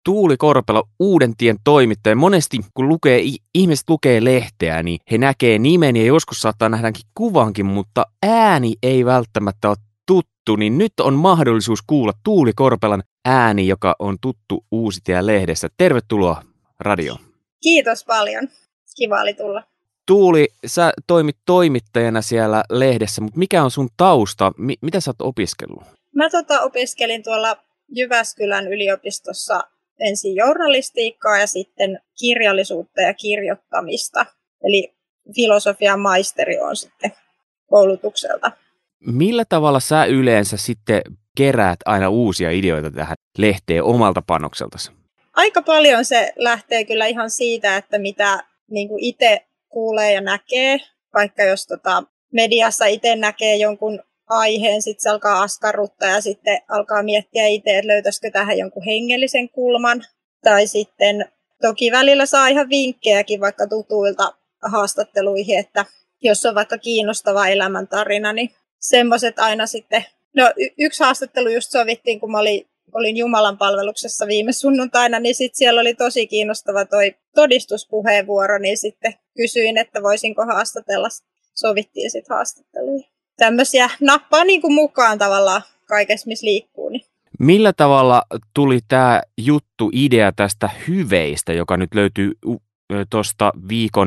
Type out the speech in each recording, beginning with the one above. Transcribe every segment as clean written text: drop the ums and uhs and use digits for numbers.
Tuuli Korpela, Uuden Tien toimittaja. Monesti kun ihmiset lukee lehteä, niin he näkee nimen ja joskus saattaa nähdäkin kuvankin, mutta ääni ei välttämättä ole tuttu. Niin nyt on mahdollisuus kuulla Tuuli Korpelan ääni, joka on tuttu Uusi Tie-lehdessä. Tervetuloa radioon. Kiitos paljon. Kiva oli tulla. Tuuli, sä toimit toimittajana siellä lehdessä, mutta mikä on sun tausta? Mitä sä oot opiskellut? Mä opiskelin tuolla Jyväskylän yliopistossa ensin journalistiikkaa ja sitten kirjallisuutta ja kirjoittamista. Eli filosofian maisteri on sitten koulutukselta. Millä tavalla sä yleensä sitten keräät aina uusia ideoita tähän lehteen omalta panokseltasi? Aika paljon se lähtee kyllä ihan siitä, että mitä niin kuin itse kuulee ja näkee. Vaikka jos mediassa itse näkee jonkun aiheen, sitten se alkaa askarruttaa ja sitten alkaa miettiä itse, että löytäisikö tähän jonkun hengellisen kulman. Tai sitten toki välillä saa ihan vinkkejäkin vaikka tutuilta haastatteluihin, että jos on vaikka kiinnostava elämäntarina, niin semmoiset aina sitten. No yksi haastattelu just sovittiin, kun mä olin Jumalan palveluksessa viime sunnuntaina, niin sitten siellä oli tosi kiinnostava toi todistuspuheenvuoro, niin sitten kysyin, että voisinko haastatella. Sovittiin sitten haastatteluja. Tämmöisiä nappaa niin kuin mukaan tavallaan kaikessa, missä liikkuu. Niin. Millä tavalla tuli tämä idea tästä hyveistä, joka nyt löytyy tuosta viikon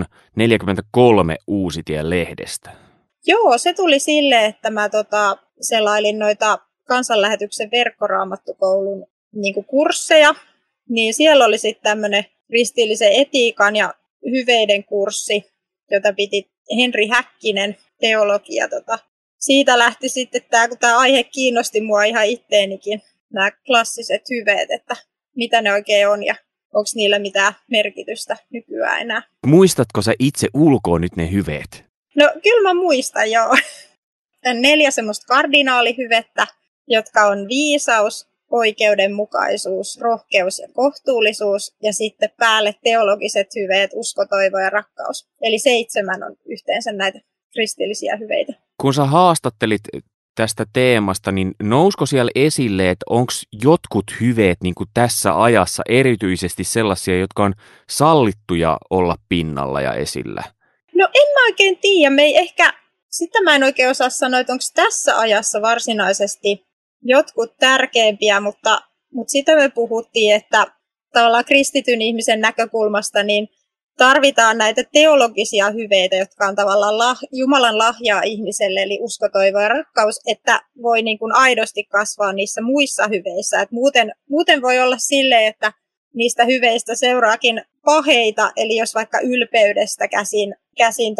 43 Uusi Tie-lehdestä? Joo, se tuli silleen, että mä selailin noita Kansanlähetyksen verkkoraamattukoulun niin kuin kursseja. Niin siellä oli sitten tämmöinen kristillisen etiikan ja hyveiden kurssi, jota piti Henri Häkkinen, teologia. Siitä lähti sitten kun tämä aihe kiinnosti mua ihan itteenikin, nämä klassiset hyveet, että mitä ne oikein on ja onko niillä mitään merkitystä nykyään enää. Muistatko sä itse ulkoa nyt ne hyveet? No kyllä mä muistan, joo. 4 semmoista kardinaalihyvettä, jotka on viisaus, oikeudenmukaisuus, rohkeus ja kohtuullisuus ja sitten päälle teologiset hyveet, usko, toivo ja rakkaus. Eli 7 on yhteensä näitä kristillisiä hyveitä. Kun sä haastattelit tästä teemasta, niin nousko siellä esille, että onko jotkut hyveet niin kuin tässä ajassa erityisesti sellaisia, jotka on sallittuja olla pinnalla ja esillä? No en mä oikein tiedä. Sitä mä en oikein osaa sanoa, että onko tässä ajassa varsinaisesti jotkut tärkeimpiä, mutta sitä me puhuttiin, että tavallaan kristityn ihmisen näkökulmasta niin tarvitaan näitä teologisia hyveitä, jotka on tavallaan Jumalan lahjaa ihmiselle, eli usko, toivo ja rakkaus, että voi niin kuin aidosti kasvaa niissä muissa hyveissä. Et muuten voi olla silleen, että niistä hyveistä seuraakin paheita, eli jos vaikka ylpeydestä käsin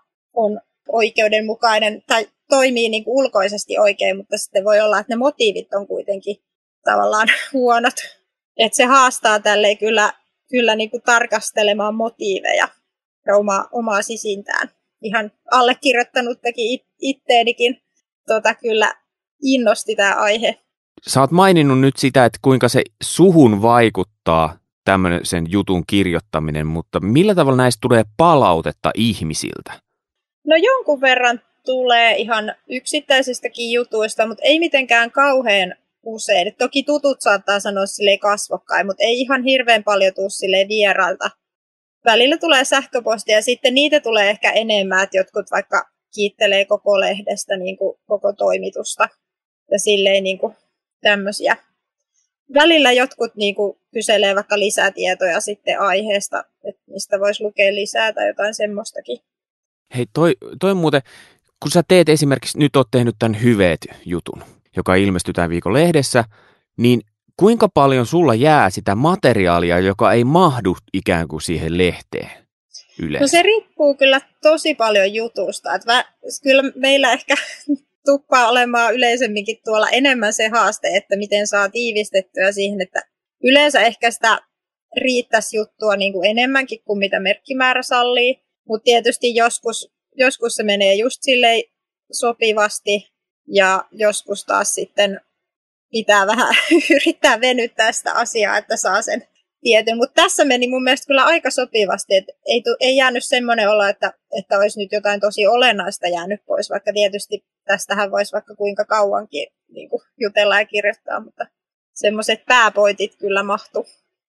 on oikeudenmukainen tai toimii niin kuin ulkoisesti oikein, mutta sitten voi olla, että ne motiivit on kuitenkin tavallaan huonot. Että se haastaa tälleen kyllä niin kuin tarkastelemaan motiiveja ja omaa sisintään. Ihan allekirjoittanut teki itteenikin kyllä innosti tämä aihe. Sä oot maininnut nyt sitä, että kuinka se suhun vaikuttaa tämmöisen jutun kirjoittaminen, mutta millä tavalla näistä tulee palautetta ihmisiltä? No jonkun verran tulee ihan yksittäisistäkin jutuista, mutta ei mitenkään kauhean usein. Et toki tutut saattaa sanoa silleen kasvokkain, mutta ei ihan hirveän paljon tule silleen vierailta. Välillä tulee sähköpostia ja sitten niitä tulee ehkä enemmän, että jotkut vaikka kiittelee koko lehdestä niin kuin koko toimitusta ja silleen niin kuin tämmöisiä. Välillä jotkut niin kuin kyselee vaikka lisätietoja sitten aiheesta, että mistä voisi lukea lisää tai jotain semmoistakin. Hei, toi muuten, kun sä teet esimerkiksi, nyt oot tehnyt tämän hyveet-jutun, joka ilmestyy tämän viikon lehdessä, niin kuinka paljon sulla jää sitä materiaalia, joka ei mahdu ikään kuin siihen lehteen yleensä? No se riippuu kyllä tosi paljon jutusta. Että kyllä meillä ehkä tuppaa olemaan yleisemminkin tuolla enemmän se haaste, että miten saa tiivistettyä siihen, että yleensä ehkä sitä riittäisi juttua niin kuin enemmänkin kuin mitä merkkimäärä sallii. Mutta tietysti joskus se menee just silleen sopivasti ja joskus taas sitten pitää vähän yrittää venyttää sitä asiaa, että saa sen tietyn. Mutta tässä meni mun mielestä kyllä aika sopivasti, että ei jäänyt semmoinen olo, että olisi nyt jotain tosi olennaista jäänyt pois, vaikka tietysti tästähän voisi vaikka kuinka kauankin niin kuin jutella ja kirjoittaa, mutta semmoiset pääpointit kyllä mahtuu.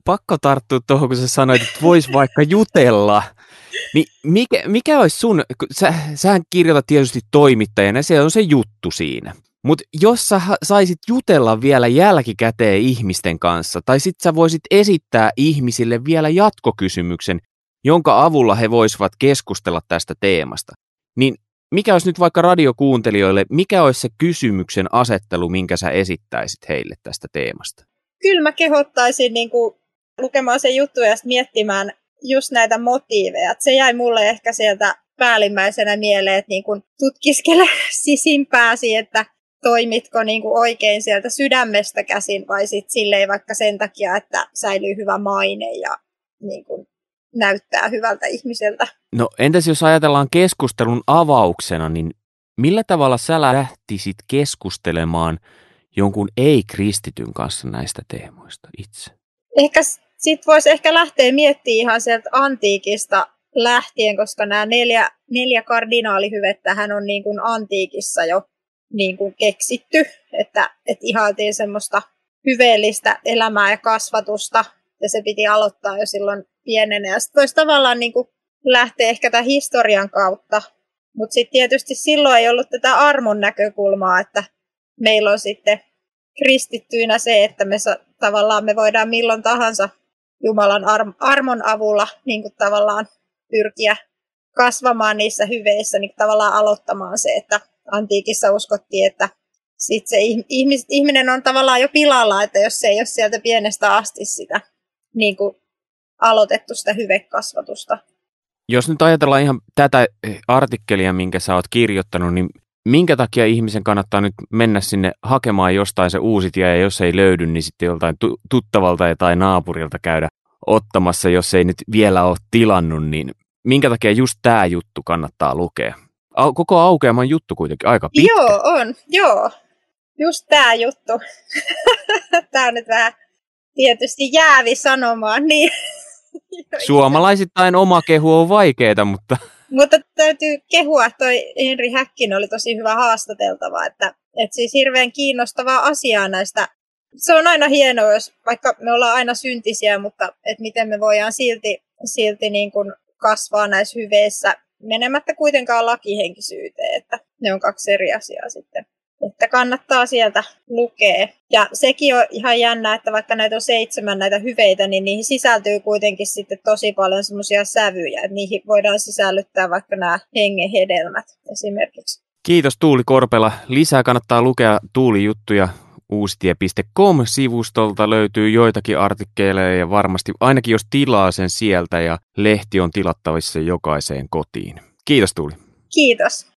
pakko tarttua tuohon, kun sä sanoit, että vois vaikka jutella. Niin mikä olisi sun, sähän kirjoitat tietysti toimittajana, se on se juttu siinä. Mutta jos sä saisit jutella vielä jälkikäteen ihmisten kanssa, tai sit sä voisit esittää ihmisille vielä jatkokysymyksen, jonka avulla he voisivat keskustella tästä teemasta, niin mikä olisi nyt vaikka radiokuuntelijoille, mikä olisi se kysymyksen asettelu, minkä sä esittäisit heille tästä teemasta? Kyllä mä kehottaisin lukemaan sen juttu ja miettimään just näitä motiiveja. Et se jäi mulle ehkä sieltä päällimmäisenä mieleen, että tutkiskele sisimpääsi, että toimitko oikein sieltä sydämestä käsin vai sitten silleen vaikka sen takia, että säilyy hyvä maine ja näyttää hyvältä ihmiseltä. No entäs jos ajatellaan keskustelun avauksena, niin millä tavalla sä lähtisit keskustelemaan jonkun ei-kristityn kanssa näistä teemoista itse? Ehkä sit voisi lähteä miettimään ihan sieltä antiikista lähtien, koska nämä neljä kardinaalihyvettähän on antiikissa jo keksitty, että ihailtiin semmoista hyveellistä elämää ja kasvatusta, ja se piti aloittaa jo silloin pienenä. Ja sitten voisi tavallaan lähteä ehkä tämän historian kautta, mutta sitten tietysti silloin ei ollut tätä armon näkökulmaa, että meillä on sitten kristittyinä se, että me voidaan milloin tahansa Jumalan armon avulla tavallaan pyrkiä kasvamaan niissä hyveissä, tavallaan aloittamaan se, että antiikissa uskottiin, että sit se ihminen on tavallaan jo pilalla, että jos se ei ole sieltä pienestä asti sitä aloitettu sitä hyvekasvatusta. Jos nyt ajatellaan ihan tätä artikkelia, minkä sä oot kirjoittanut, niin minkä takia ihmisen kannattaa nyt mennä sinne hakemaan jostain se uusi tie, ja jos ei löydy, niin sitten joltain tuttavalta tai naapurilta käydä ottamassa, jos ei nyt vielä ole tilannut, niin minkä takia just tämä juttu kannattaa lukea? Koko aukeaman juttu kuitenkin aika pitkä. Joo, on. Joo. Just tämä juttu. Tämä on nyt vähän tietysti jäävi sanomaan. Niin. Suomalaisittain oma kehu on vaikeeta, mutta... Mutta täytyy kehua, että toi Henri Häkkinen oli tosi hyvä haastateltava. Että siis hirveän kiinnostavaa asiaa näistä. Se on aina hienoa, jos vaikka me ollaan aina syntisiä, mutta että miten me voidaan silti kasvaa näissä hyveissä menemättä kuitenkaan lakihenkisyyteen, että ne on kaksi eri asiaa sitten. Että kannattaa sieltä lukea. Ja sekin on ihan jännä, että vaikka näitä on 7 näitä hyveitä, niin niihin sisältyy kuitenkin sitten tosi paljon semmoisia sävyjä, että niihin voidaan sisällyttää vaikka nämä hengen hedelmät esimerkiksi. Kiitos Tuuli Korpela. Lisää kannattaa lukea Tuuli-juttuja uustie.com-sivustolta löytyy joitakin artikkeleja ja varmasti ainakin jos tilaa sen sieltä ja lehti on tilattavissa jokaiseen kotiin. Kiitos Tuuli. Kiitos.